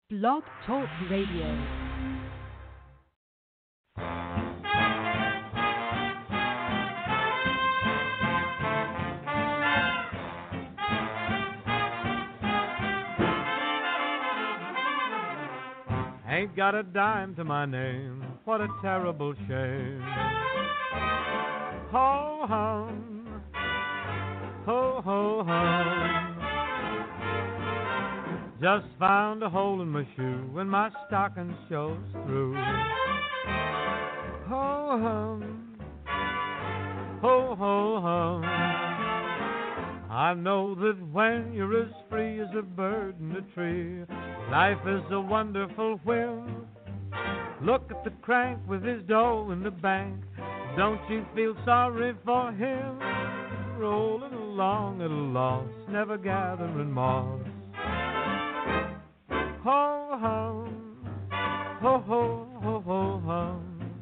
Blog Talk Radio. Ain't got a dime to my name, what a terrible shame. Ho hum, ho ho hum. Just found a hole in my shoe and my stocking shows through. Ho hum, ho ho hum. I know that when you're as free as a bird in a tree, life is a wonderful whim. Look at the crank with his dough in the bank. Don't you feel sorry for him? Rolling along at a loss, never gathering moss. Ho hum, ho ho ho ho hum.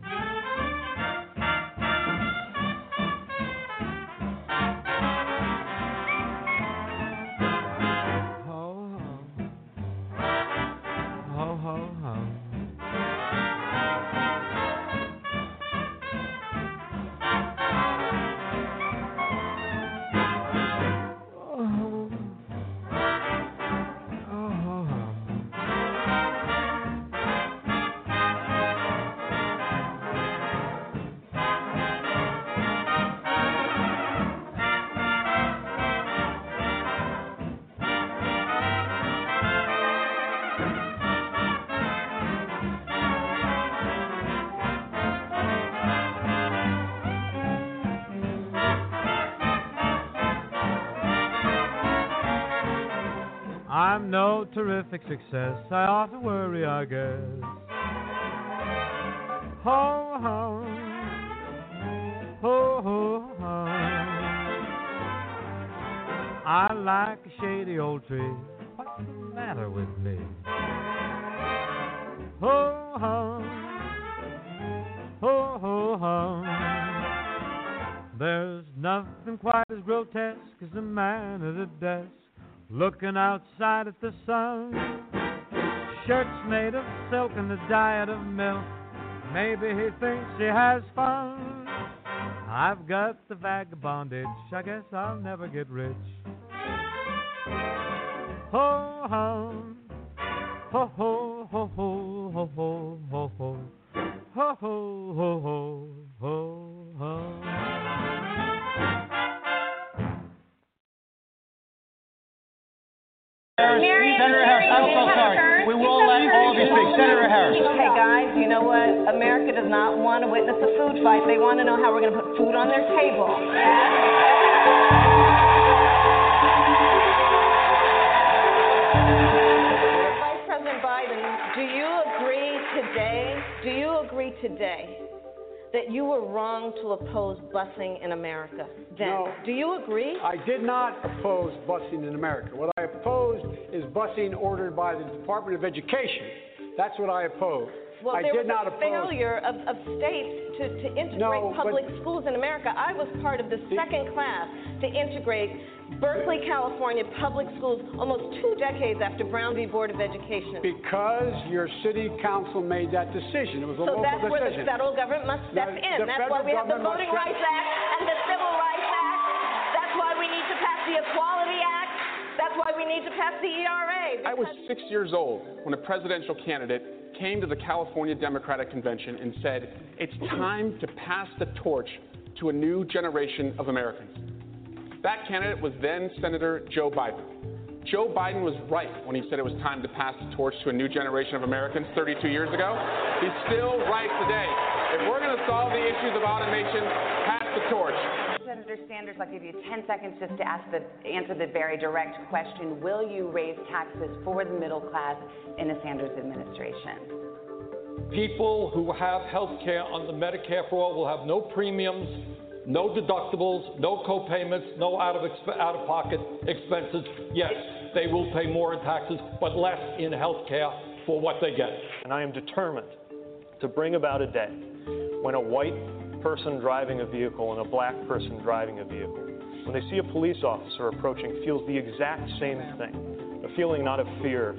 I'm no terrific success, I ought to worry, I guess. Ho hum, ho ho hum. I like a shady old tree. What's the matter with me? Ho hum, ho ho hum. There's nothing quite as grotesque as a man at a desk, looking outside at the sun. Shirts made of silk and a diet of milk. Maybe he thinks he has fun. I've got the vagabond itch. I guess I'll never get rich. Ho hum, ho ho ho ho ho ho ho ho ho ho ho ho ho hum. Senator Harris, I'm so sorry. We will let all of you speak. Senator Harris. Hey, guys, you know what? America does not want to witness a food fight. They want to know how we're going to put food on their table. Vice President Biden, do you agree today that you were wrong to oppose busing in America then? No. Do you agree? I did not oppose busing in America. What I opposed is busing ordered by the Department of Education. That's what I opposed. Well, I there did was not a oppose. failure of states to integrate public schools in America. I was part of the second class to integrate Berkeley, California public schools almost 2 decades after Brown v. Board of Education. Because your city council made that decision. It was a local decision. So that's where the federal government must step in. That's why we have the Voting Rights Act and the Civil Rights Act. That's why we need to pass the Equality Act. That's why we need to pass the ERA. I was 6 years old when a presidential candidate came to the California Democratic Convention and said, it's time to pass the torch to a new generation of Americans. That candidate was then Senator Joe Biden. Joe Biden was right when he said it was time to pass the torch to a new generation of Americans 32 years ago. He's still right today. If we're going to solve the issues of automation, pass the torch. Senator Sanders, I'll give you 10 seconds just to answer the very direct question. Will you raise taxes for the middle class in the Sanders administration? People who have health care under Medicare for All will have no premiums, no deductibles, no co-payments, no out-of-pocket expenses. Yes, they will pay more in taxes, but less in health care for what they get. And I am determined to bring about a day when a white person driving a vehicle and a black person driving a vehicle, when they see a police officer approaching, feels the exact same thing. A feeling not of fear,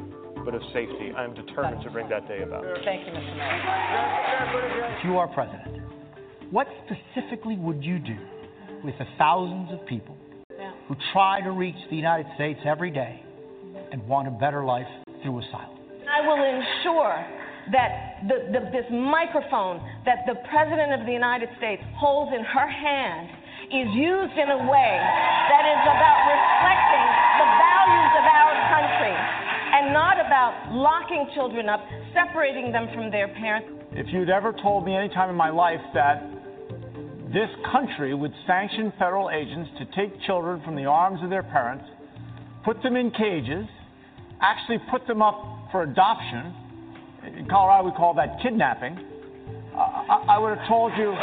but of safety. I'm determined to bring that day about. Thank you, Mr. Mayor. If you are president, what specifically would you do with the thousands of people who try to reach the United States every day and want a better life through asylum? I will ensure that this microphone that the President of the United States holds in her hand is used in a way that is about reflecting the values of our country and not about locking children up, separating them from their parents. If you'd ever told me any time in my life that this country would sanction federal agents to take children from the arms of their parents, put them in cages, actually put them up for adoption, in Colorado we call that kidnapping, I would have told you,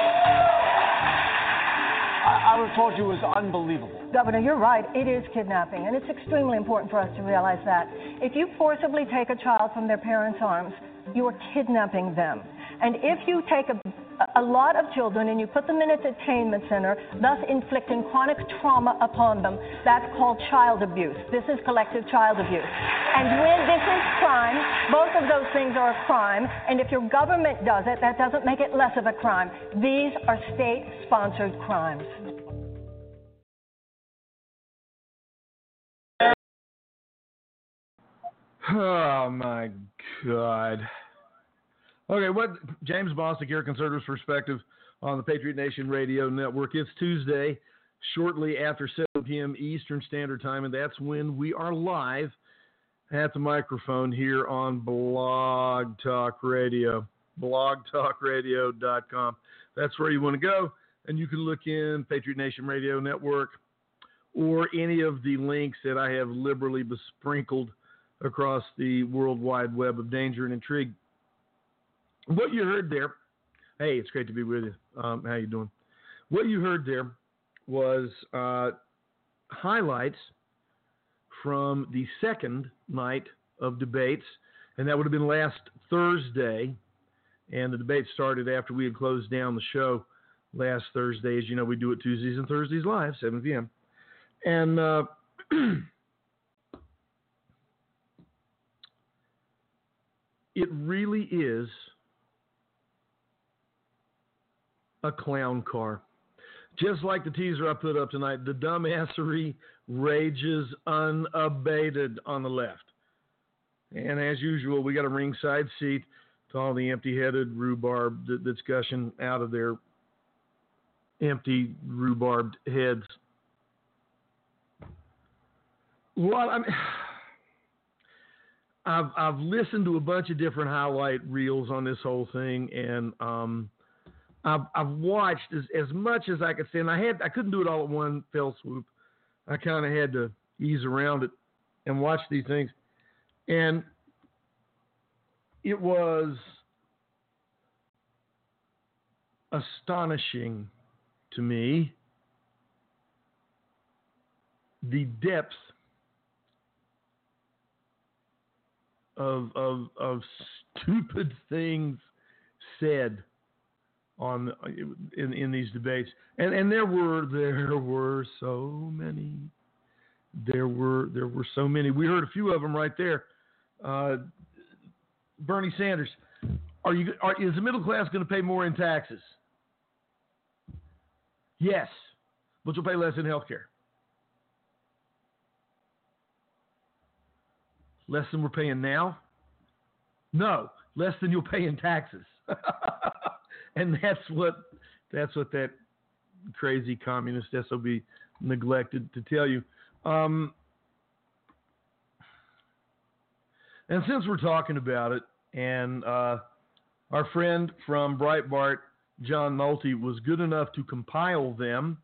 it was unbelievable. Governor, you're right. It is kidnapping, and it's extremely important for us to realize that. If you forcibly take a child from their parents' arms, you are kidnapping them. And if you take a lot of children and you put them in a detainment center, thus inflicting chronic trauma upon them, that's called child abuse. This is collective child abuse. And when this is crime, both of those things are a crime. And if your government does it, that doesn't make it less of a crime. These are state-sponsored crimes. Oh, my God. Okay, what James Bostic here, Conservatives Perspective on the Patriot Nation Radio Network. It's Tuesday, shortly after 7 p.m. Eastern Standard Time, and that's when we are live at the microphone here on Blog Talk Radio, blogtalkradio.com. That's where you want to go, and you can look in Patriot Nation Radio Network or any of the links that I have liberally besprinkled across the World Wide Web of danger and intrigue. What you heard there, hey, it's great to be with you. How you doing? What you heard there was highlights from the second night of debates, and that would have been last Thursday, and the debate started after we had closed down the show last Thursday. As you know, we do it Tuesdays and Thursdays live, 7 p.m. And it really is a clown car. Just like the teaser I put up tonight, the dumbassery rages unabated on the left. And as usual, we got a ringside seat to all the empty-headed rhubarb that's gushing out of their empty rhubarbed heads. Well, I've listened to a bunch of different highlight reels on this whole thing, and I've watched as much as I could stand. I couldn't do it all at one fell swoop. I kind of had to ease around it and watch these things. And it was astonishing to me the depth of stupid things said in these debates, and there were so many. There were so many. We heard a few of them right there. Bernie Sanders, is the middle class going to pay more in taxes? Yes, but you'll pay less in health care. Less than we're paying now? No, less than you'll pay in taxes. And that's what that crazy communist SOB neglected to tell you. And since we're talking about it, and our friend from Breitbart, John Nolte, was good enough to compile them.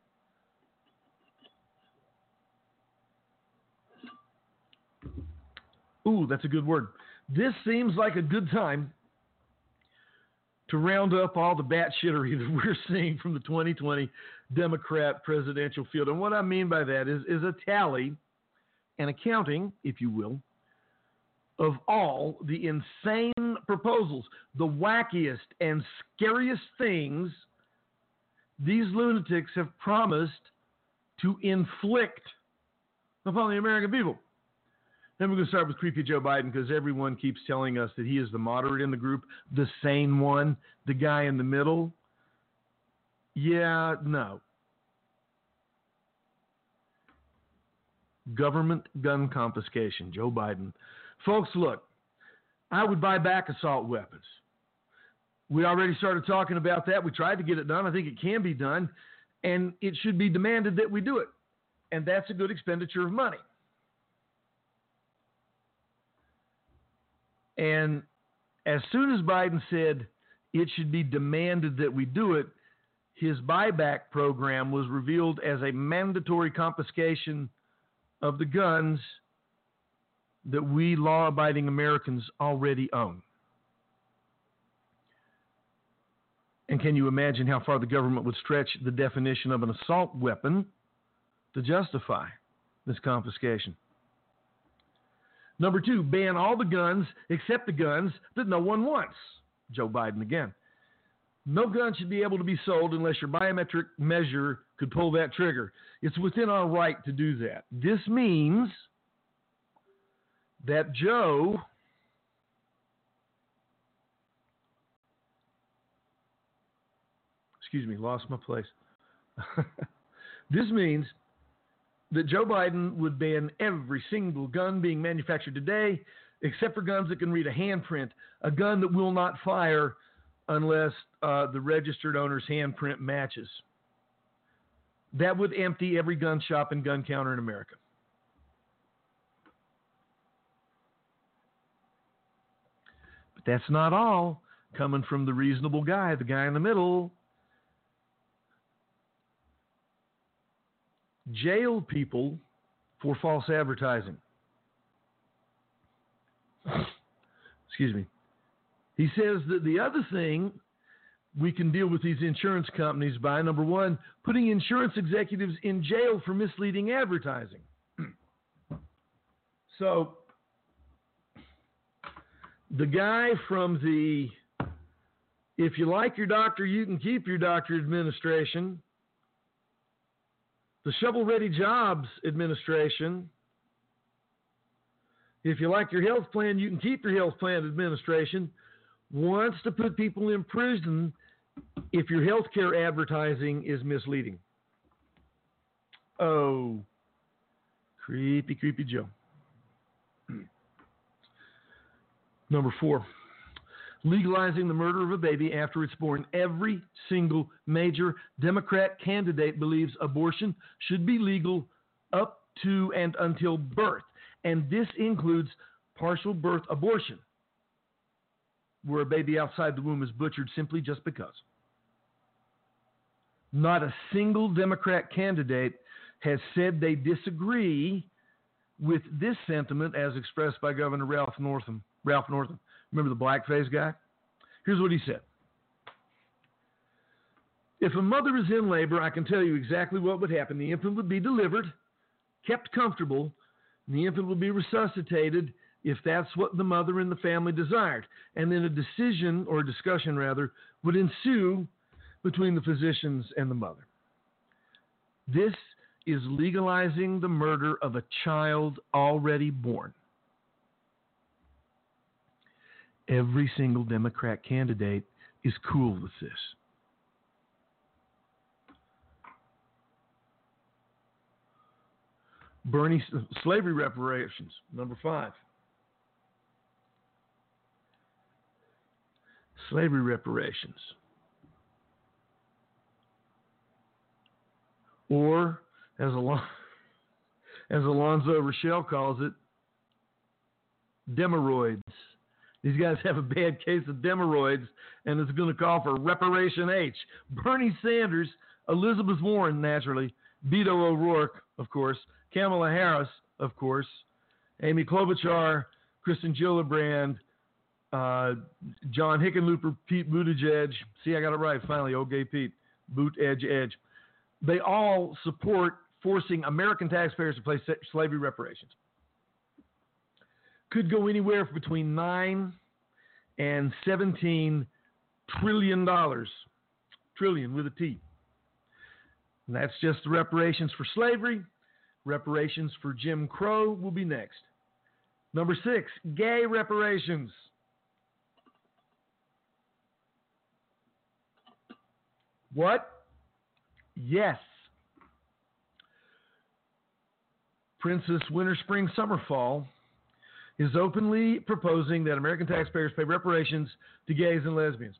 Ooh, that's a good word. This seems like a good time to round up all the batshittery that we're seeing from the 2020 Democrat presidential field. And what I mean by that is a tally, an accounting, if you will, of all the insane proposals, the wackiest and scariest things these lunatics have promised to inflict upon the American people. Then we're going to start with creepy Joe Biden because everyone keeps telling us that he is the moderate in the group, the sane one, the guy in the middle. Yeah, no. Government gun confiscation, Joe Biden. Folks, look, I would buy back assault weapons. We already started talking about that. We tried to get it done. I think it can be done, and it should be demanded that we do it. And that's a good expenditure of money. And as soon as Biden said it should be demanded that we do it, his buyback program was revealed as a mandatory confiscation of the guns that we law-abiding Americans already own. And can you imagine how far the government would stretch the definition of an assault weapon to justify this confiscation? Number 2, ban all the guns except the guns that no one wants. Joe Biden again. No gun should be able to be sold unless your biometric measure could pull that trigger. It's within our right to do that. This means that Joe lost my place. This means that Joe Biden would ban every single gun being manufactured today, except for guns that can read a handprint, a gun that will not fire unless the registered owner's handprint matches. That would empty every gun shop and gun counter in America. But that's not all. Coming from the reasonable guy, the guy in the middle. Jail people for false advertising. Excuse me. He says that the other thing we can deal with these insurance companies by, number 1, putting insurance executives in jail for misleading advertising. So, the guy from the if you like your doctor, you can keep your doctor administration, the shovel-ready jobs administration, if you like your health plan, you can keep your health plan administration, wants to put people in prison if your health care advertising is misleading. Oh, creepy, creepy Joe. Number 4, legalizing the murder of a baby after it's born. Every single major Democrat candidate believes abortion should be legal up to and until birth. And this includes partial birth abortion, where a baby outside the womb is butchered simply just because. Not a single Democrat candidate has said they disagree with this sentiment as expressed by Governor Ralph Northam. Remember the blackface guy? Here's what he said. If a mother is in labor, I can tell you exactly what would happen. The infant would be delivered, kept comfortable, and the infant would be resuscitated if that's what the mother and the family desired. And then a decision, or a discussion rather, would ensue between the physicians and the mother. This is legalizing the murder of a child already born. Every single Democrat candidate is cool with this. Bernie, slavery reparations, number 5. Slavery reparations. Or, as Alonzo Rochelle calls it, demoroids. These guys have a bad case of demoroids, and it's going to call for Reparation H. Bernie Sanders, Elizabeth Warren, naturally, Beto O'Rourke, of course, Kamala Harris, of course, Amy Klobuchar, Kristen Gillibrand, John Hickenlooper, Pete Buttigieg. See, I got it right, finally, old gay Pete. Boot, edge, edge. They all support forcing American taxpayers to pay slavery reparations. Could go anywhere between $9 and $17 trillion. Trillion with a T. And that's just the reparations for slavery. Reparations for Jim Crow will be next. Number 6, gay reparations. What? Yes. Princess Winter Spring Summerfall is openly proposing that American taxpayers pay reparations to gays and lesbians.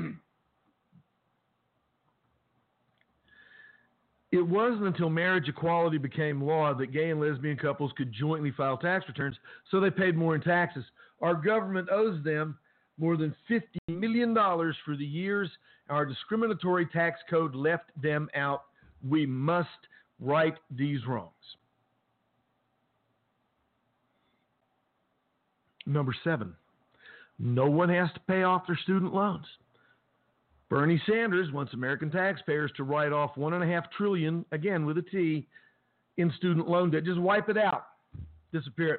It wasn't until marriage equality became law that gay and lesbian couples could jointly file tax returns, so they paid more in taxes. Our government owes them more than $50 million for the years our discriminatory tax code left them out. We must right these wrongs. Number 7, no one has to pay off their student loans. Bernie Sanders wants American taxpayers to write off $1.5 trillion, again with a T, in student loan debt. Just wipe it out. Disappear it.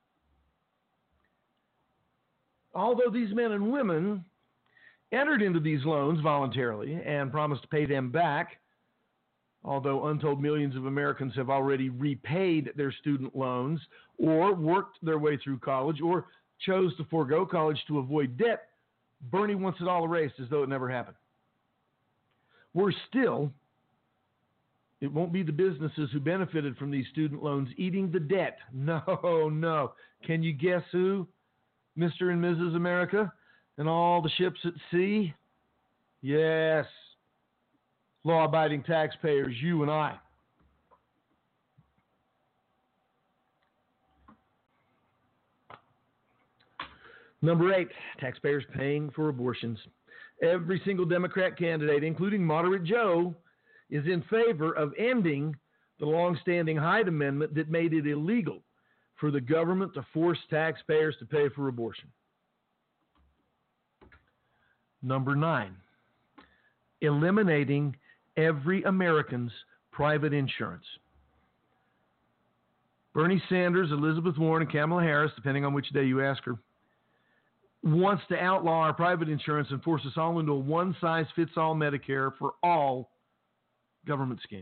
Although these men and women entered into these loans voluntarily and promised to pay them back, although untold millions of Americans have already repaid their student loans or worked their way through college or chose to forego college to avoid debt, Bernie wants it all erased as though it never happened. Worse still, it won't be the businesses who benefited from these student loans eating the debt. No. Can you guess who? Mr. and Mrs. America and all the ships at sea? Yes. Law-abiding taxpayers, you and I. Number 8, taxpayers paying for abortions. Every single Democrat candidate, including Moderate Joe, is in favor of ending the long-standing Hyde Amendment that made it illegal for the government to force taxpayers to pay for abortion. Number 9, eliminating every American's private insurance. Bernie Sanders, Elizabeth Warren, and Kamala Harris, depending on which day you ask her, wants to outlaw our private insurance and force us all into a one-size-fits-all Medicare for all government scheme.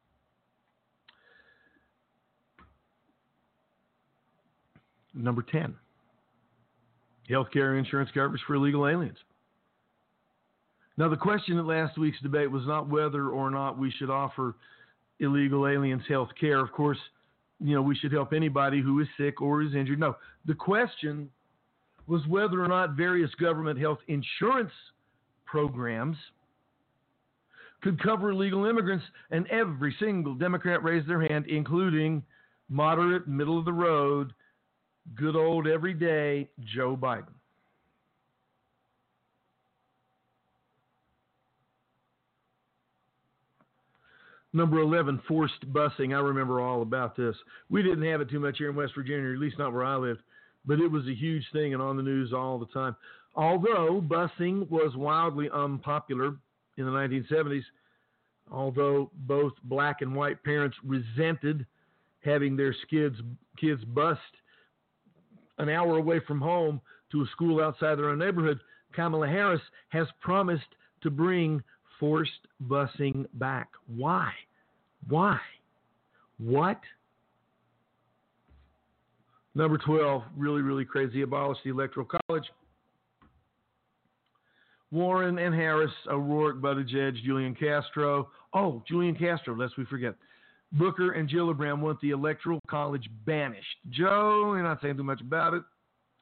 Number 10, healthcare insurance coverage for illegal aliens. Now, the question at last week's debate was not whether or not we should offer illegal aliens health care. Of course, we should help anybody who is sick or is injured. No, the question was whether or not various government health insurance programs could cover illegal immigrants, and every single Democrat raised their hand, including moderate, middle-of-the-road, good old everyday Joe Biden. Number 11, forced busing. I remember all about this. We didn't have it too much here in West Virginia, or at least not where I lived, but it was a huge thing and on the news all the time. Although busing was wildly unpopular in the 1970s, although both black and white parents resented having their kids bused an hour away from home to a school outside their own neighborhood, Kamala Harris has promised to bring forced busing back. Why? What? Number 12, really, really crazy, abolish the Electoral College. Warren and Harris, O'Rourke, Buttigieg, Julian Castro. Oh, Julian Castro, lest we forget. Booker and Gillibrand want the Electoral College banished. Joe, you're not saying too much about it.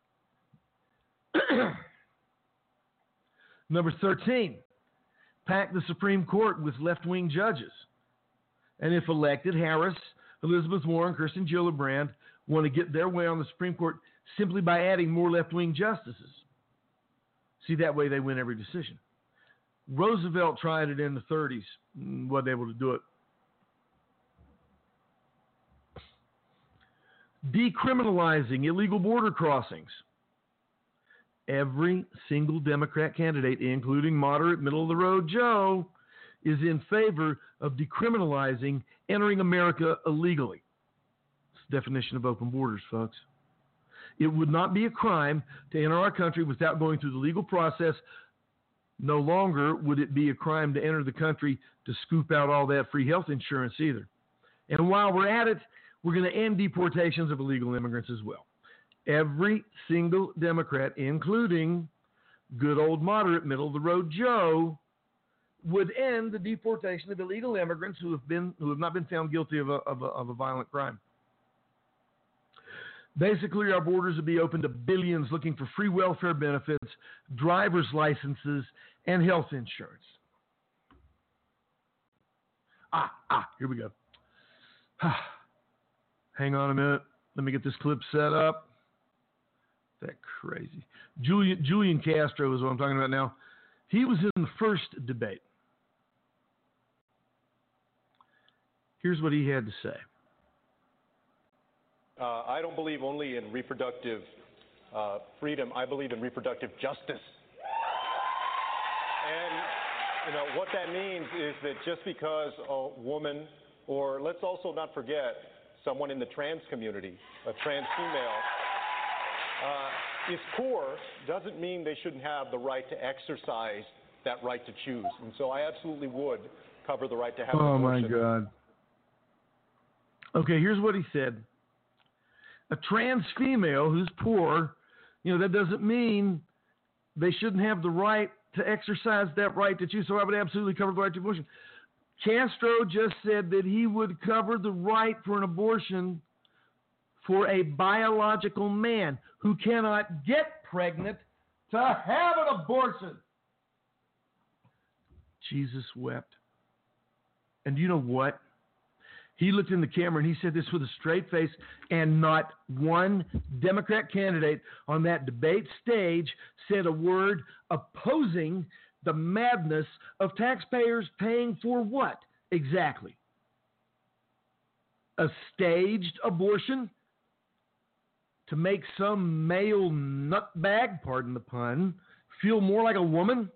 Number 13, pack the Supreme Court with left-wing judges. And if elected, Harris, Elizabeth Warren, Kirsten Gillibrand want to get their way on the Supreme Court simply by adding more left-wing justices. See, that way they win every decision. Roosevelt tried it in the 30s, wasn't able to do it. Decriminalizing illegal border crossings. Every single Democrat candidate, including moderate, middle-of-the-road Joe, is in favor of decriminalizing entering America illegally. It's the definition of open borders, folks. It would not be a crime to enter our country without going through the legal process. No longer would it be a crime to enter the country to scoop out all that free health insurance either. And while we're at it, we're going to end deportations of illegal immigrants as well. every single Democrat, including good old moderate middle-of-the-road Joe, would end the deportation of illegal immigrants who have not been found guilty of a violent crime. Basically, our borders would be open to billions looking for free welfare benefits, driver's licenses, and health insurance. Here we go. Hang on a minute. Let me get this clip set up. That crazy. Julian Castro is what I'm talking about now. He was in the first debate. Here's what he had to say. I don't believe only in reproductive freedom. I believe in reproductive justice. And, what that means is that just because a woman, or let's also not forget someone in the trans community, a trans female, is poor, doesn't mean they shouldn't have the right to exercise that right to choose. And so I absolutely would cover the right to have an abortion. Oh, my God. Okay, here's what he said. A trans female who's poor, that doesn't mean they shouldn't have the right to exercise that right to choose. So I would absolutely cover the right to abortion. Castro just said that he would cover the right for an abortion for a biological man who cannot get pregnant to have an abortion. Jesus wept. And you know what? He looked in the camera and he said this with a straight face, and not one Democrat candidate on that debate stage said a word opposing the madness of taxpayers paying for what exactly? A staged abortion to make some male nutbag, pardon the pun, feel more like a woman?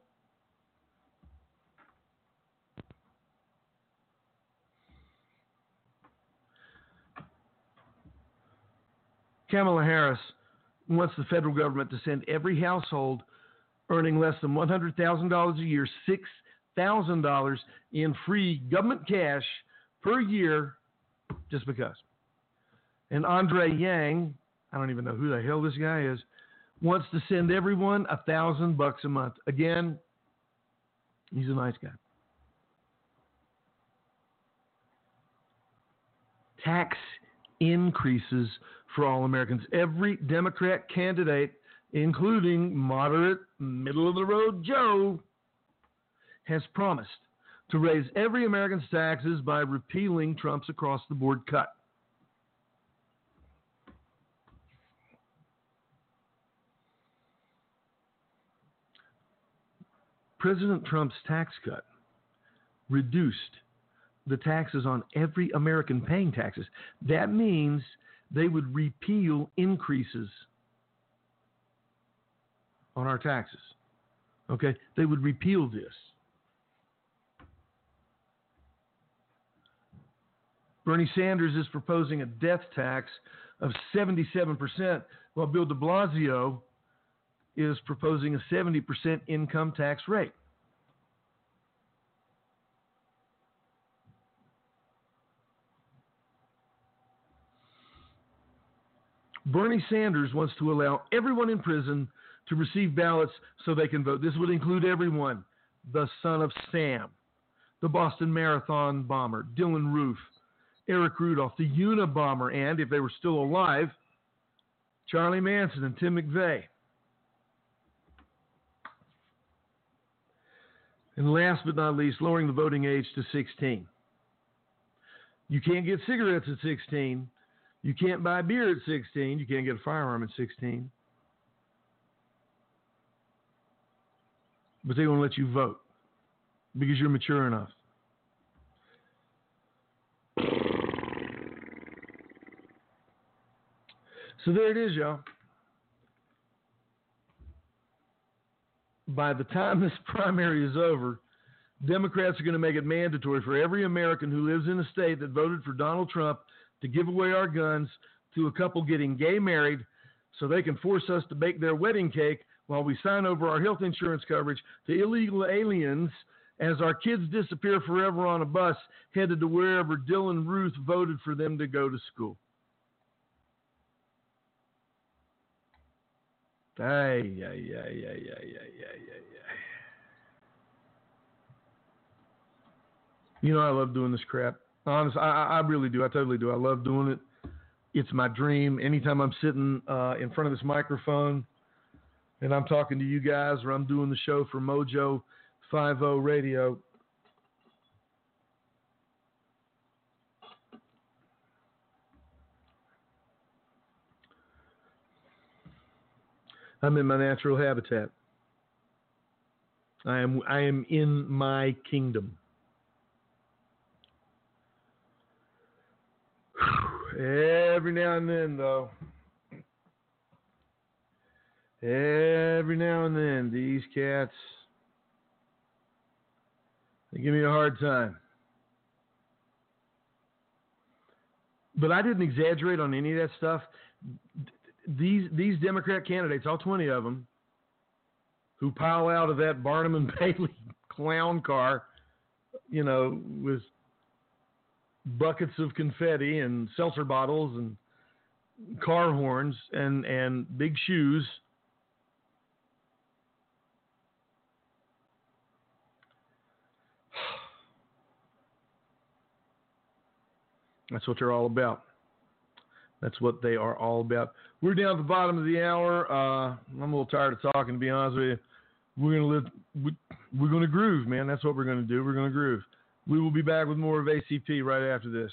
Kamala Harris wants the federal government to send every household earning less than $100,000 a year $6,000 in free government cash per year just because. And Andre Yang, I don't even know who the hell this guy is, wants to send everyone $1,000 a month. Again, he's a nice guy. Tax increases for all Americans. Every Democrat candidate, including moderate, middle-of-the-road Joe, has promised to raise every American's taxes by repealing Trump's across-the-board cut. President Trump's tax cut reduced the taxes on every American paying taxes. That means they would repeal increases on our taxes. Okay? They would repeal this. Bernie Sanders is proposing a death tax of 77%, while Bill de Blasio is proposing a 70% income tax rate. Bernie Sanders wants to allow everyone in prison to receive ballots so they can vote. This would include everyone. The son of Sam, the Boston Marathon bomber, Dylan Roof, Eric Rudolph, the Unabomber, and, if they were still alive, Charlie Manson and Tim McVeigh. And last but not least, lowering the voting age to 16. You can't get cigarettes at 16. You can't buy beer at 16. You can't get a firearm at 16. But they won't let you vote because you're mature enough. So there it is, y'all. By the time this primary is over, Democrats are going to make it mandatory for every American who lives in a state that voted for Donald Trump to give away our guns to a couple getting gay married so they can force us to bake their wedding cake while we sign over our health insurance coverage to illegal aliens as our kids disappear forever on a bus headed to wherever Dylan Ruth voted for them to go to school. Ay. You know, I love doing this crap. Honestly, I really do. I totally do. I love doing it. It's my dream. Anytime I'm sitting in front of this microphone and I'm talking to you guys, or I'm doing the show for Mojo 50 Radio, I'm in my natural habitat. I am in my kingdom. Every now and then, though. Every now and then, these cats, they give me a hard time. But I didn't exaggerate on any of that stuff. These Democrat candidates, all 20 of them, who pile out of that Barnum and Bailey clown car, you know, with buckets of confetti and seltzer bottles and car horns and big shoes. That's what they're all about. That's what they are all about. We're down at the bottom of the hour. I'm a little tired of talking, to be honest with you. We're gonna groove, man. That's what we're gonna do. We're gonna groove. We will be back with more of ACP right after this.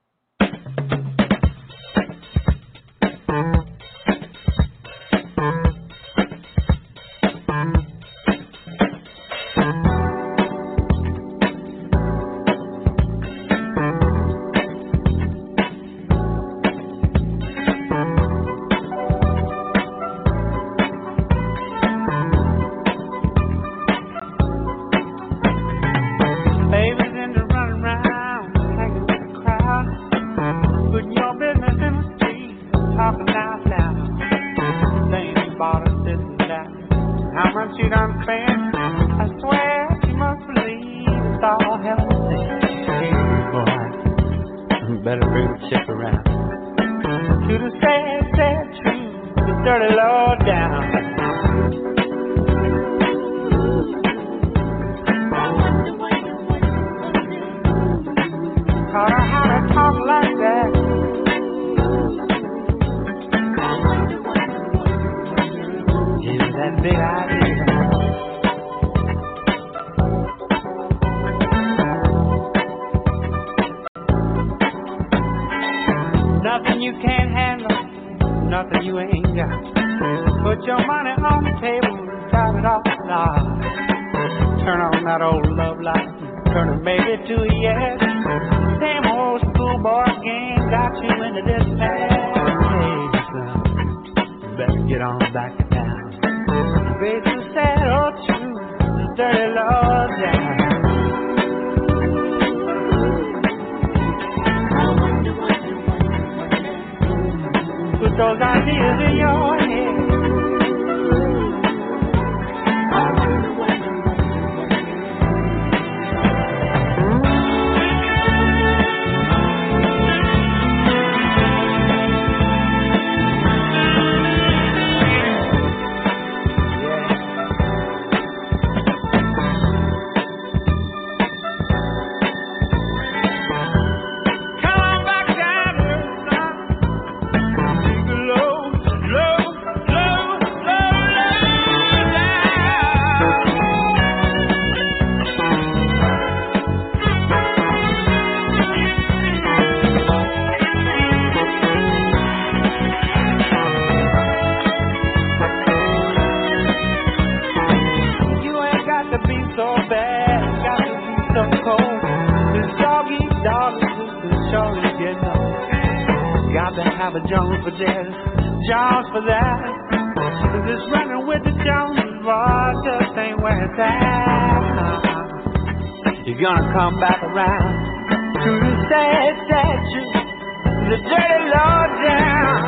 Come back around to the sad, sad truth, the dirty low down.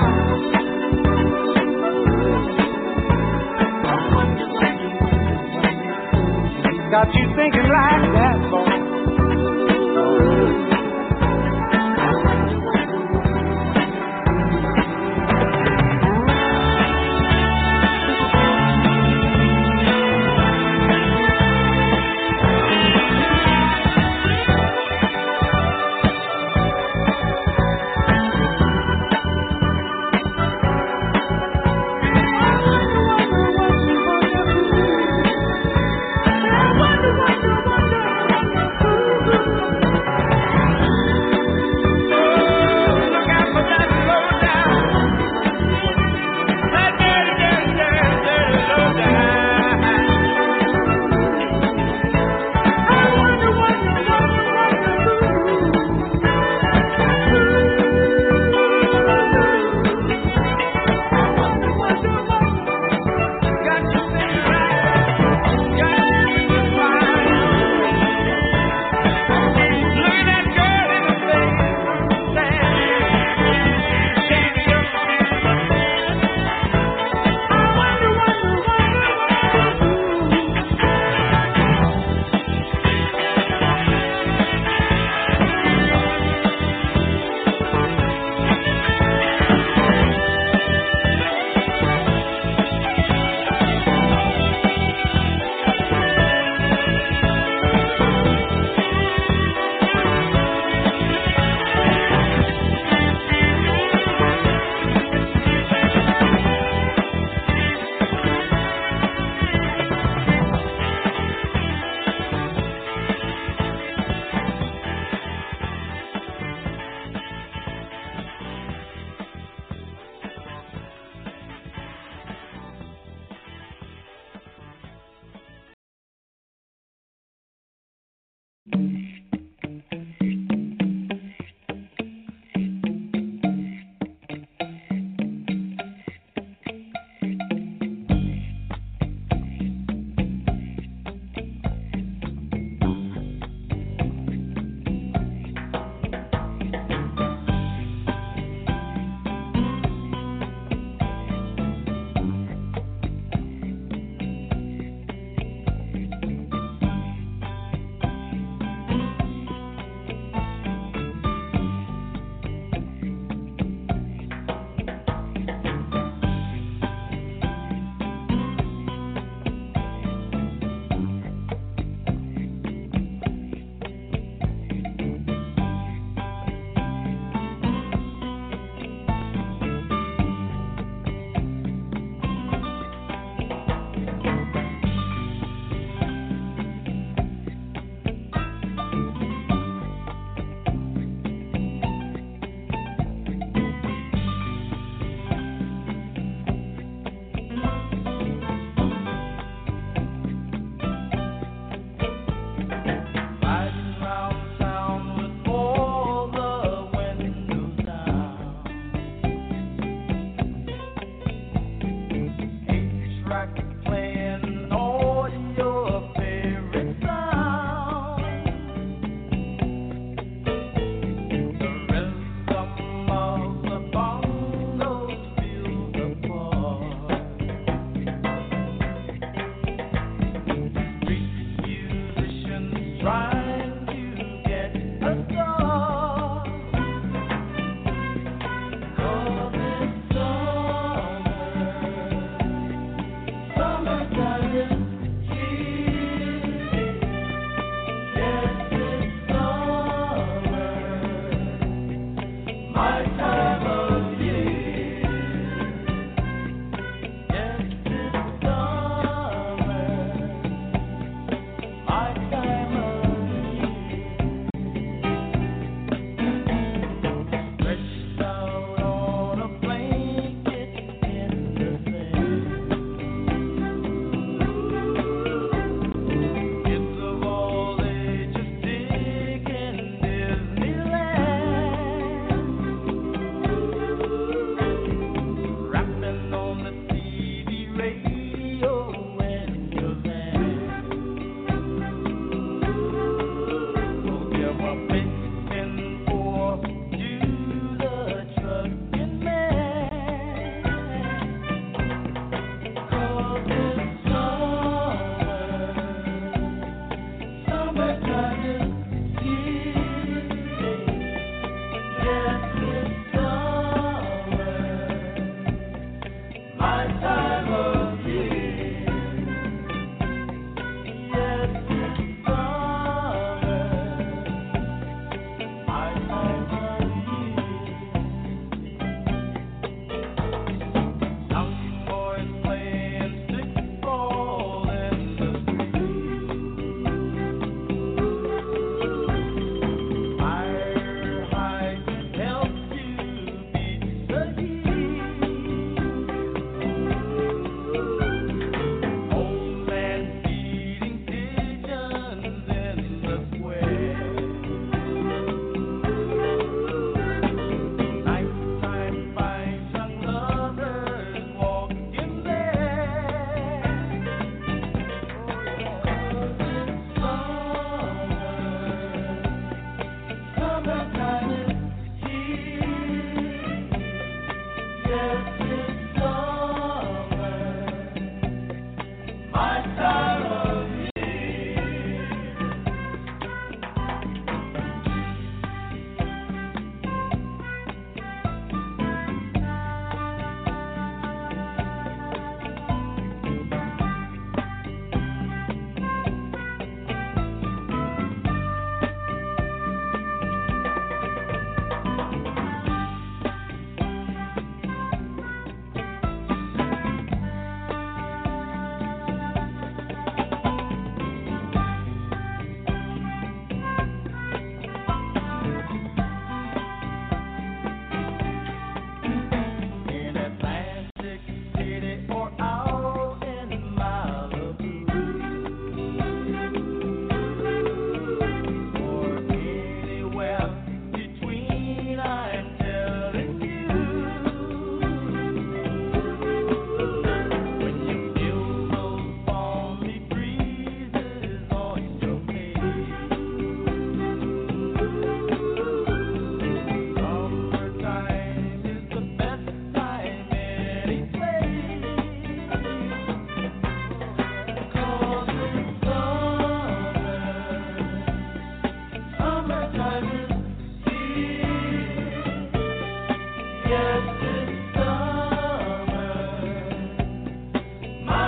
Got you thinking like that, boy.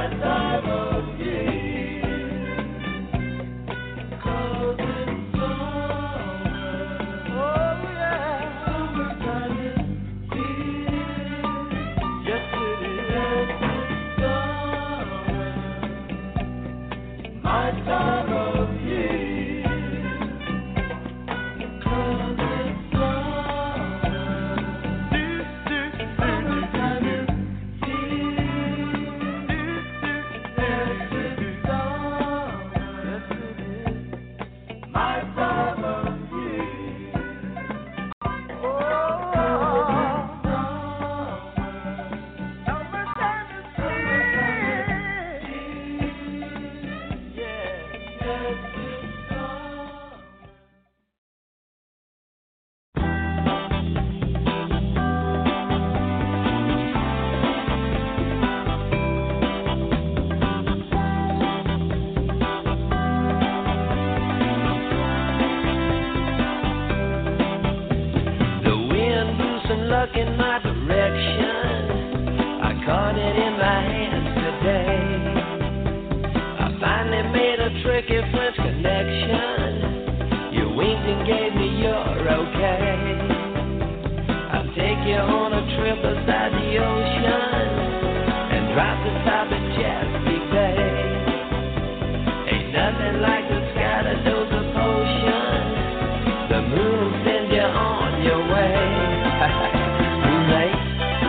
In my direction, I caught it in my hands today. I finally made a tricky French connection. You winked and gave me your okay. I'll take you on a trip beside the ocean and drop the top of Chesapeake Bay. Ain't nothing like the sky that knows a potion. The moon will send you on your way. Moonlight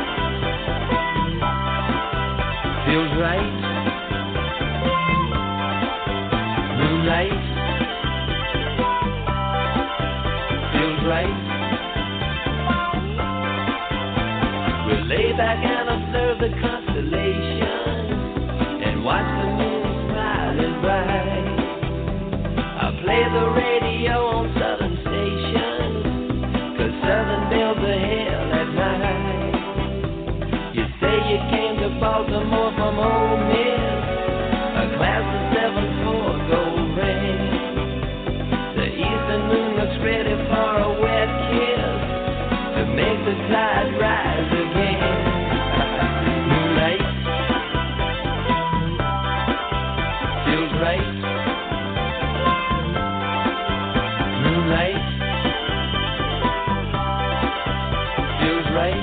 feels right. Moonlight feels right. We'll lay back and observe the constellations and watch the moon smiling bright. I'll play the radio on Southern stations, 'cause Southern bells are hell at night. You say you came to Baltimore from Ole Miss, a class of 7-4 gold ring. The eastern moon looks ready for a wet kiss to make the tide rise again. Moonlight feels right. Moonlight feels right.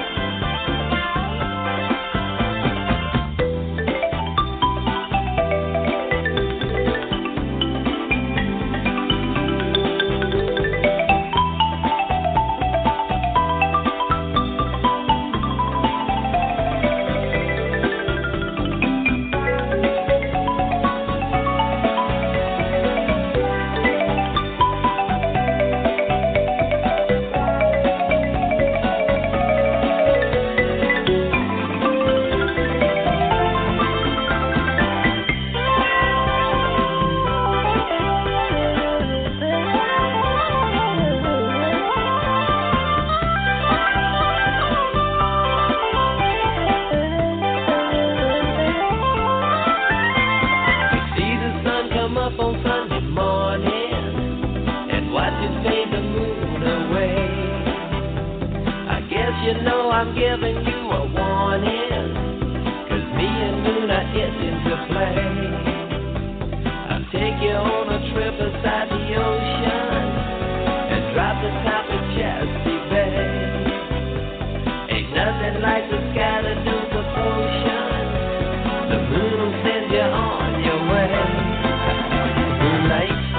I'm giving you a warning, 'cause me and Moon are itching to play. I'll take you on a trip beside the ocean and drop the top of Chesapeake Bay. Ain't nothing like the sky that knows a potion. The moon will send you on your way. Moonlight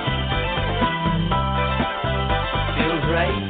feels right.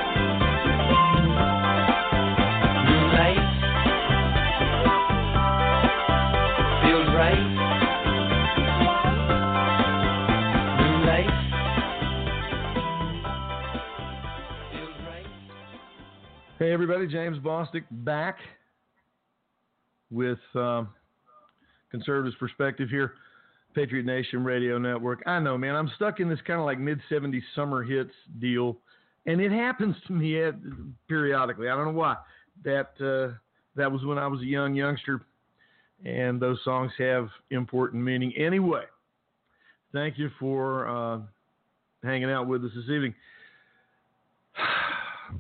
Hey everybody, James Bostic back with Conservatives Perspective here, Patriot Nation Radio Network. I know, man, I'm stuck in this kind of like mid-70s summer hits deal, and it happens to me periodically. I don't know why. That was when I was a youngster, and those songs have important meaning. Anyway, thank you for hanging out with us this evening.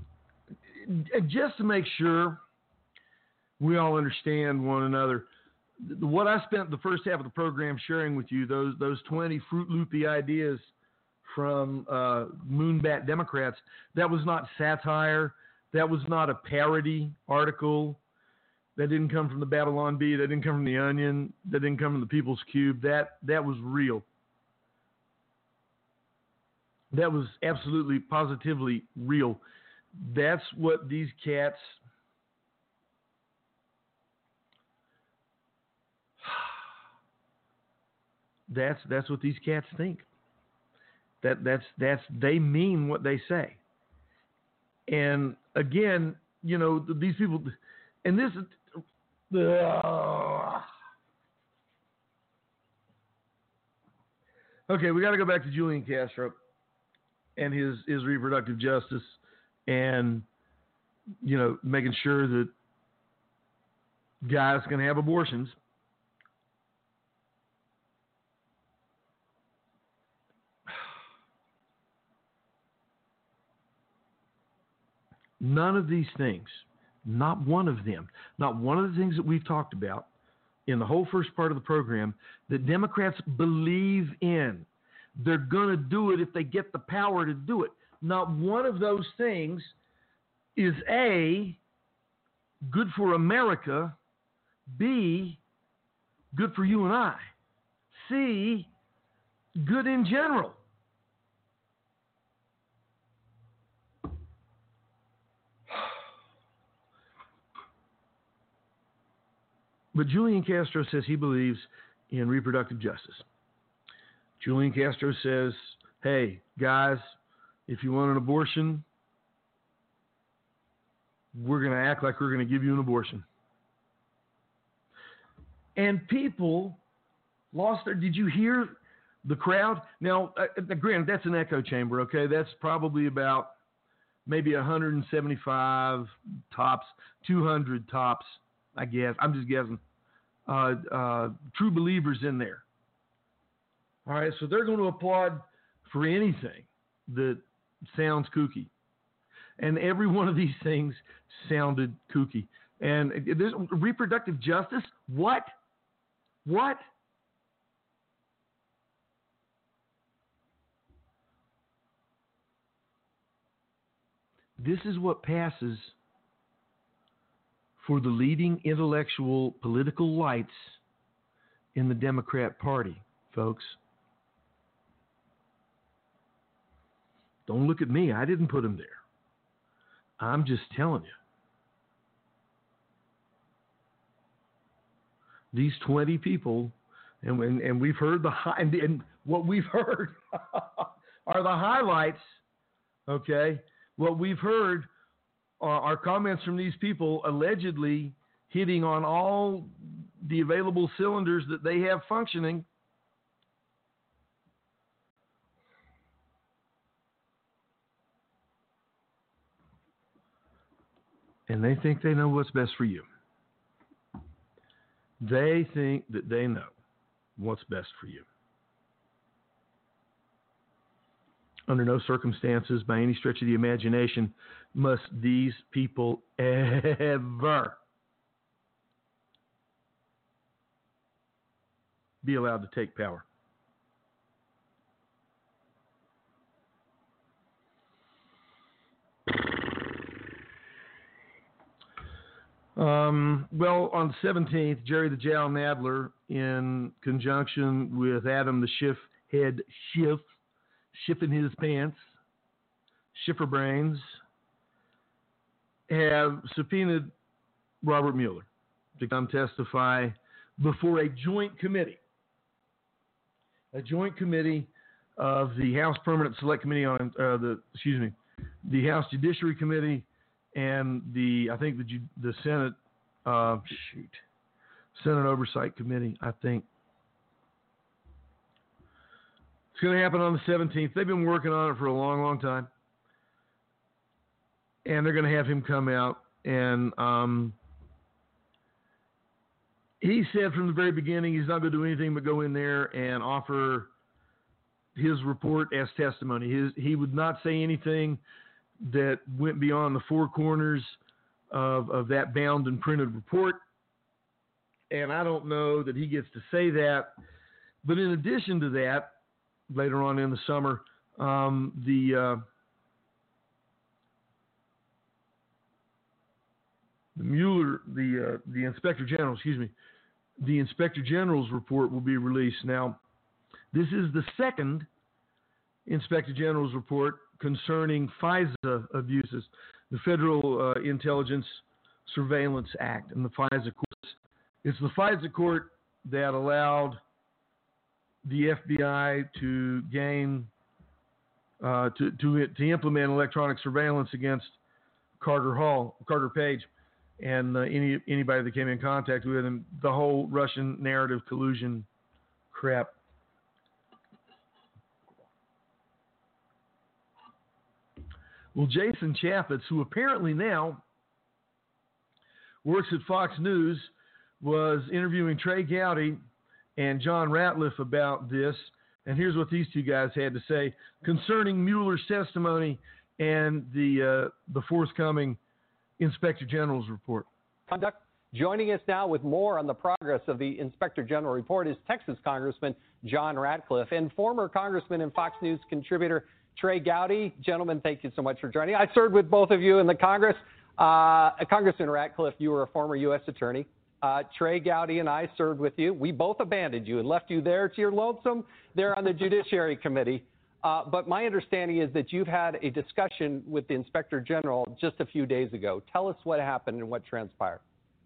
Just to make sure we all understand one another, what I spent the first half of the program sharing with you, those 20 Fruit Loopy ideas from Moonbat Democrats, that was not satire. That was not a parody article. That didn't come from the Babylon Bee. That didn't come from the Onion. That didn't come from the People's Cube. That was real. That was absolutely, positively real. That's what these cats... That's what these cats think. That's they mean what they say. And again, you know, these people, and this is okay. We got to go back to Julian Castro and his reproductive justice, and you know, making sure that guys can have abortions. None of these things, not one of them, not one of the things that we've talked about in the whole first part of the program that Democrats believe in. They're going to do it if they get the power to do it. Not one of those things is A, good for America, B, good for you and I, C, good in general. But Julian Castro says he believes in reproductive justice. Julian Castro says, hey, guys, if you want an abortion, we're going to act like we're going to give you an abortion. And people lost their... Did you hear the crowd? Now, granted, that's an echo chamber, okay? That's probably about maybe 175 tops, 200 tops, I guess. I'm just guessing. True believers in there. All right, so they're going to applaud for anything that sounds kooky. And every one of these things sounded kooky. And there's reproductive justice? What? What? This is what passes for the leading intellectual political lights in the Democrat Party, folks. Don't look at me. I didn't put them there. I'm just telling you. These 20 people, and we've heard and what we've heard are the highlights, okay? What we've heard are comments from these people allegedly hitting on all the available cylinders that they have functioning. And they think they know what's best for you. They think that they know what's best for you. Under no circumstances, by any stretch of the imagination, must these people ever be allowed to take power. Well, on the 17th, Jerry the Jowl Nadler, in conjunction with Adam the Head Schiff, Schiffing his pants, Schifferbrains, have subpoenaed Robert Mueller to come testify before a joint committee of the House Permanent Select Committee on the House Judiciary Committee and the Senate Senate Oversight Committee, I think. It's going to happen on the 17th. They've been working on it for a long, long time. And they're going to have him come out. And he said from the very beginning he's not going to do anything but go in there and offer his report as testimony. He would not say anything that went beyond the four corners of that bound and printed report. and I don't know that he gets to say that. But in addition to that, later on in the summer, the Mueller, the Inspector General, the Inspector General's report will be released. Now, this is the second Inspector General's report concerning FISA abuses, the Federal Intelligence Surveillance Act, and the FISA courts. It's the FISA court that allowed the FBI to gain to implement electronic surveillance against Carter Page, and anybody that came in contact with him. The whole Russian narrative collusion crap. Well, Jason Chaffetz, who apparently now works at Fox News, was interviewing Trey Gowdy and John Ratliff about this. And here's what these two guys had to say concerning Mueller's testimony and the forthcoming Inspector General's report. Joining us now with more on the progress of the Inspector General report is Texas Congressman John Ratcliffe and former Congressman and Fox News contributor Trey Gowdy. Gentlemen, thank you so much for joining. I served with both of you in the Congress. Congressman Ratcliffe, you were a former U.S. attorney. Trey Gowdy and I served with you. We both abandoned you and left you there to your lonesome there on the Judiciary Committee. But my understanding is that you've had a discussion with the Inspector General just a few days ago. Tell us what happened and what transpired.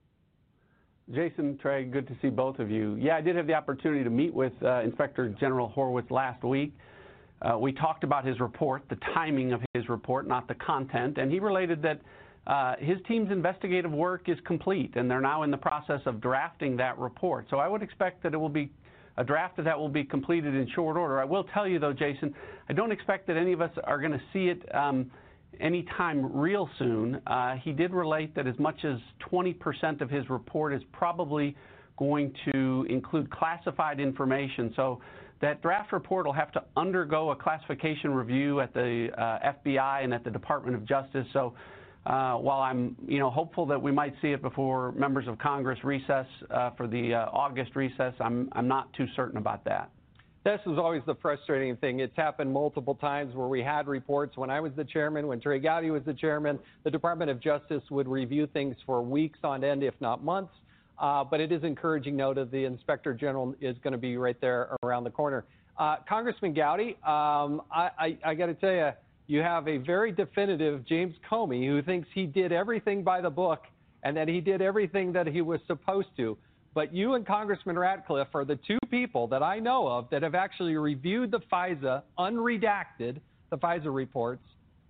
Jason, Trey, good to see both of you. Yeah, I did have the opportunity to meet with Inspector General Horowitz last week. We talked about his report, the timing of his report, not the content, and he related that his team's investigative work is complete, and they're now in the process of drafting that report. So I would expect that it will be a draft of that will be completed in short order. I will tell you, though, Jason, I don't expect that any of us are going to see it anytime real soon. He did relate that as much as 20% of his report is probably going to include classified information. So that draft report will have to undergo a classification review at the FBI and at the Department of Justice. So while I'm, hopeful that we might see it before members of Congress recess for the August recess, I'm not too certain about that. This is always the frustrating thing. It's happened multiple times where we had reports when I was the chairman, when Trey Gowdy was the chairman. The Department of Justice would review things for weeks on end, if not months. But it is encouraging note that the Inspector General is going to be right there around the corner. Congressman Gowdy, I got to tell you, you have a very definitive James Comey who thinks he did everything by the book and that he did everything that he was supposed to. But you and Congressman Ratcliffe are the two people that I know of that have actually reviewed the FISA, unredacted, the FISA reports.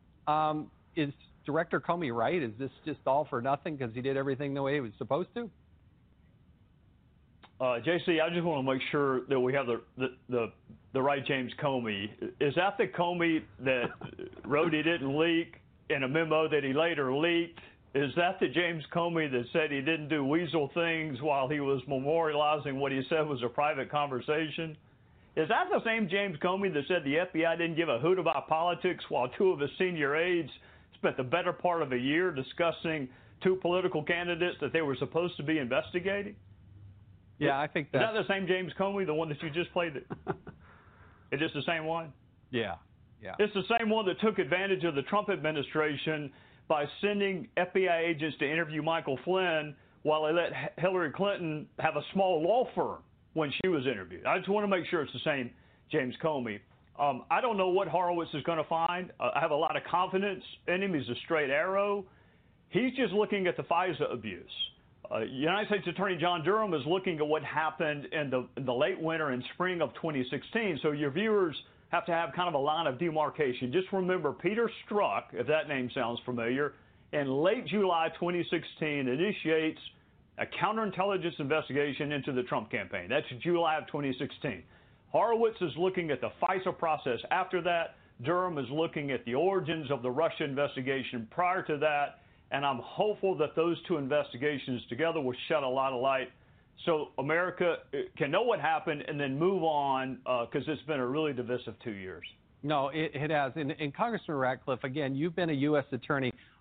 Is Director Comey right? Is this just all for nothing because he did everything the way he was supposed to? JC, I just want to make sure that we have the right James Comey. Is that the Comey that wrote he didn't leak in a memo that he later leaked? Is that the James Comey that said he didn't do weasel things while he was memorializing what he said was a private conversation? Is that the same James Comey that said the FBI didn't give a hoot about politics while two of his senior aides spent the better part of a year discussing two political candidates that they were supposed to be investigating? Yeah, I think that's... Is that the same James Comey, the one that you just played? Is this the same one? Yeah. It's the same one that took advantage of the Trump administration by sending FBI agents to interview Michael Flynn while they let Hillary Clinton have a small law firm when she was interviewed. I just want to make sure it's the same James Comey. I don't know what Horowitz is going to find. I have a lot of confidence in him. He's a straight arrow. He's just looking at the FISA abuse. United States Attorney John Durham is looking at what happened in the late winter and spring of 2016. So your viewers have to have kind of a line of demarcation. Just remember Peter Strzok, if that name sounds familiar, in late July 2016 initiates a counterintelligence investigation into the Trump campaign. That's July of 2016. Horowitz is looking at the FISA process after that. Durham is looking at the origins of the Russia investigation prior to that. And I'm hopeful that those two investigations together will shed a lot of light so America can know what happened and then move on, because it's been a really divisive 2 years. No, it has. And Congressman Ratcliffe, again, you've been a U.S. attorney.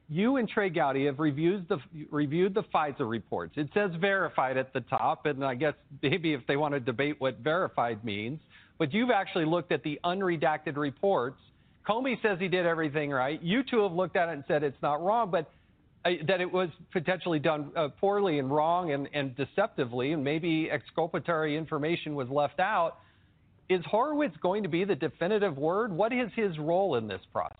you and Trey Gowdy have reviewed the FISA reports. It says verified at the top, and I guess maybe if they want to debate what verified means, but you've actually looked at the unredacted reports. Comey says he did everything right. You two have looked at it and said it's not wrong, but that it was potentially done poorly and wrong and deceptively, and maybe exculpatory information was left out. Is Horowitz going to be the definitive word? What is his role in this process?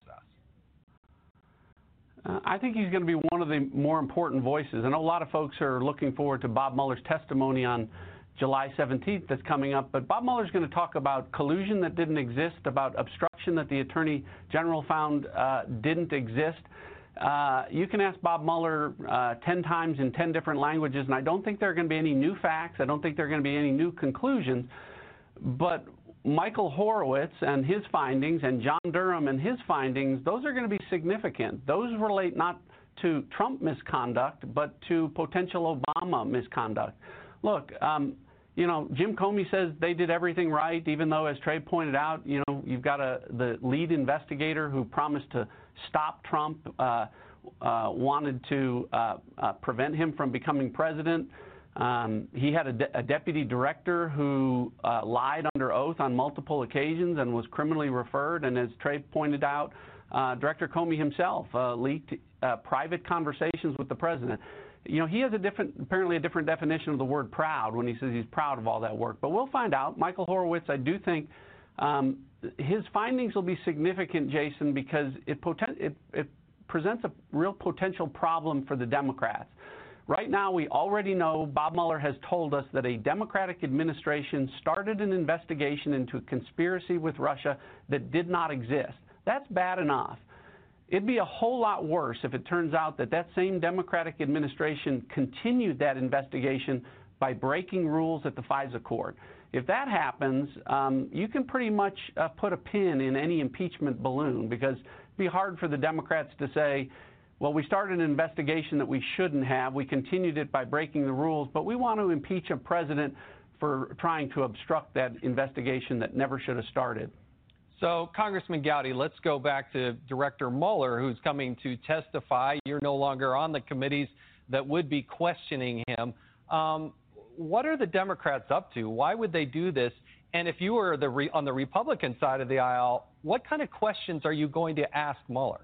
I think he's going to be one of the more important voices. I know a lot of folks are looking forward to Bob Mueller's testimony on July 17th that's coming up, but Bob Mueller's going to talk about collusion that didn't exist, about obstruction that the Attorney General found didn't exist. You can ask Bob Mueller 10 times in 10 different languages, and I don't think there are going to be any new facts. I don't think there are going to be any new conclusions. But Michael Horowitz and his findings and John Durham and his findings, those are going to be significant. Those relate not to Trump misconduct, but to potential Obama misconduct. Look, Jim Comey says they did everything right, even though, as Trey pointed out, you've got the lead investigator who promised to stop Trump, wanted to prevent him from becoming president. He had a deputy director who lied under oath on multiple occasions and was criminally referred. And as Trey pointed out, Director Comey himself leaked private conversations with the president. He has apparently a different definition of the word proud when he says he's proud of all that work. But we'll find out. Michael Horowitz, I do think his findings will be significant, Jason, because it presents a real potential problem for the Democrats. Right now, we already know Bob Mueller has told us that a Democratic administration started an investigation into a conspiracy with Russia that did not exist. That's bad enough. It'd be a whole lot worse if it turns out that that same Democratic administration continued that investigation by breaking rules at the FISA court. If that happens, you can pretty much put a pin in any impeachment balloon, because it'd be hard for the Democrats to say, well, we started an investigation that we shouldn't have. We continued it by breaking the rules, but we want to impeach a president for trying to obstruct that investigation that never should have started. So, Congressman Gowdy, let's go back to Director Mueller, who's coming to testify. You're no longer on the committees that would be questioning him. What are the Democrats up to? Why would they do this? And if you were on the Republican side of the aisle, what kind of questions are you going to ask Mueller?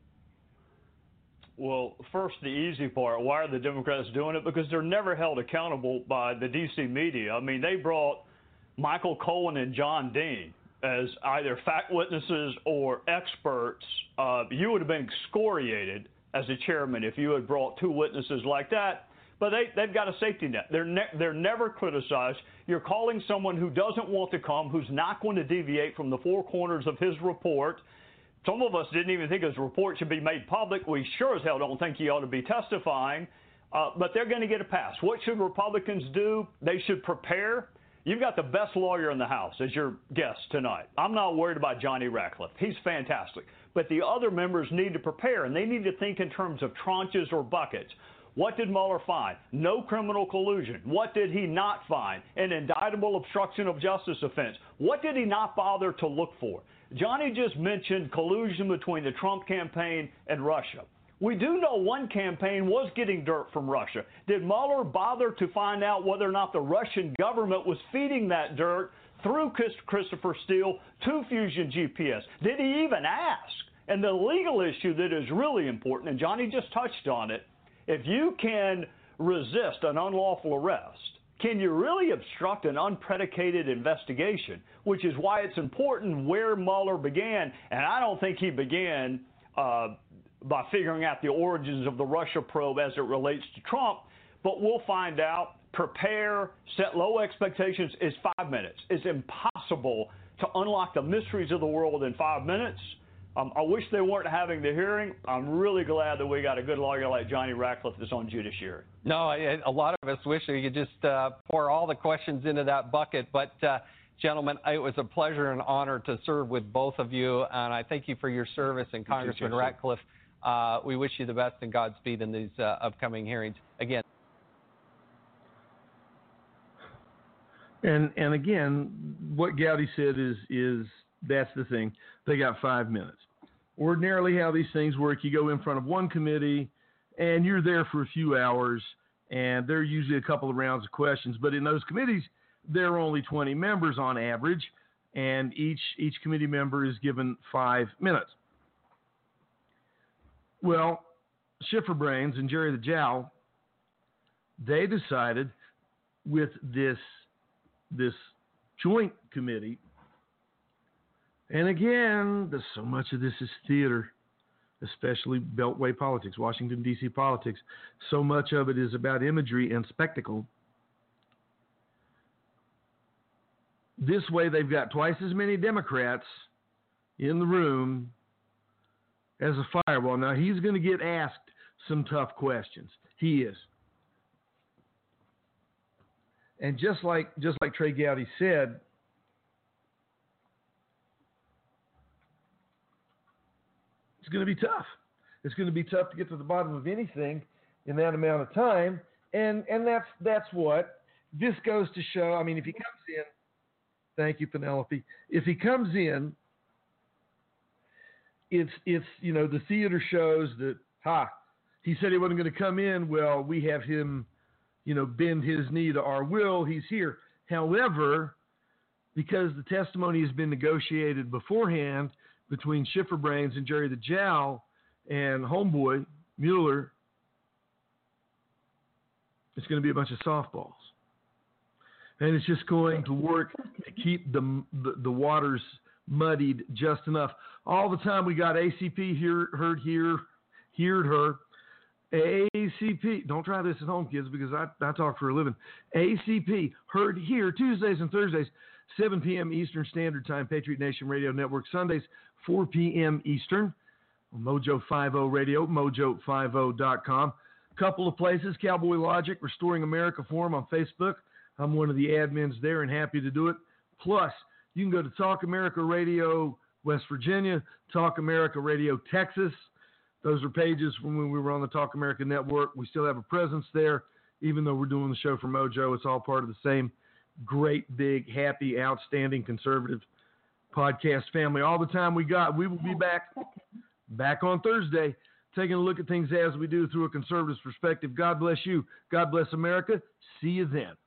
Well, first, the easy part. Why are the Democrats doing it? Because they're never held accountable by the D.C. media. I mean, they brought Michael Cohen and John Dean as either fact witnesses or experts. You would have been excoriated as a chairman if you had brought two witnesses like that. But they've got a safety net. They're never criticized. You're calling someone who doesn't want to come, who's not going to deviate from the four corners of his report. Some of us didn't even think his report should be made public. We sure as hell don't think he ought to be testifying. But they're going to get a pass. What should Republicans do? They should prepare. You've got the best lawyer in the House as your guest tonight. I'm not worried about Johnny Ratcliffe. He's fantastic. But the other members need to prepare, and they need to think in terms of tranches or buckets. What did Mueller find? No criminal collusion. What did he not find? An indictable obstruction of justice offense. What did he not bother to look for? Johnny just mentioned collusion between the Trump campaign and Russia. We do know one campaign was getting dirt from Russia. Did Mueller bother to find out whether or not the Russian government was feeding that dirt through Christopher Steele to Fusion GPS? Did he even ask? And the legal issue that is really important, and Johnny just touched on it, if you can resist an unlawful arrest, can you really obstruct an unpredicated investigation? Which is why it's important where Mueller began. And I don't think he began by figuring out the origins of the Russia probe as it relates to Trump. But we'll find out. Prepare, set low expectations. It's 5 minutes. It's impossible to unlock the mysteries of the world in 5 minutes. I wish they weren't having the hearing. I'm really glad that we got a good lawyer like Johnny Ratcliffe that's on judiciary. No, a lot of us wish we could just pour all the questions into that bucket. But, gentlemen, it was a pleasure and honor to serve with both of you, and I thank you for your service. And Congressman Ratcliffe, we wish you the best and Godspeed in these upcoming hearings. Again. And again, what Gowdy said is that's the thing. They got 5 minutes. ordinarily how these things work, you go in front of one committee and you're there for a few hours, and there are usually a couple of rounds of questions. But in those committees, there are only 20 members on average, and each committee member is given 5 minutes. Well, Schifferbrains and Jerry the Jowl, they decided with this joint committee, and again, so much of this is theater, especially Beltway politics, Washington, D.C. politics. So much of it is about imagery and spectacle. This way, they've got twice as many Democrats in the room as a firewall. Now, he's going to get asked some tough questions. He is. And just like Trey Gowdy said, it's going to be tough. It's going to be tough to get to the bottom of anything in that amount of time. And that's what this goes to show. I mean, if he comes in, thank you, Penelope. If he comes in, it's the theater shows that, he said he wasn't going to come in. Well, we have him, bend his knee to our will. He's here. However, because the testimony has been negotiated beforehand between Schifferbrains and Jerry the Jowl and homeboy Mueller, it's going to be a bunch of softballs. And it's just going to work to keep the waters muddied just enough. All the time we got ACP heard her. ACP, don't try this at home, kids, because I talk for a living. ACP, heard here, Tuesdays and Thursdays, 7 p.m. Eastern Standard Time, Patriot Nation Radio Network, Sundays, 4 p.m. Eastern, Mojo 50 Radio, mojo50.com. Couple of places, Cowboy Logic, Restoring America Forum on Facebook. I'm one of the admins there and happy to do it. Plus, you can go to Talk America Radio West Virginia, Talk America Radio Texas. Those are pages from when we were on the Talk America Network. We still have a presence there, even though we're doing the show for Mojo. It's all part of the same great, big, happy, outstanding conservative podcast family. All the time we got. We will be back on Thursday, taking a look at things as we do through a conservative perspective. God bless you. God bless America. See you then.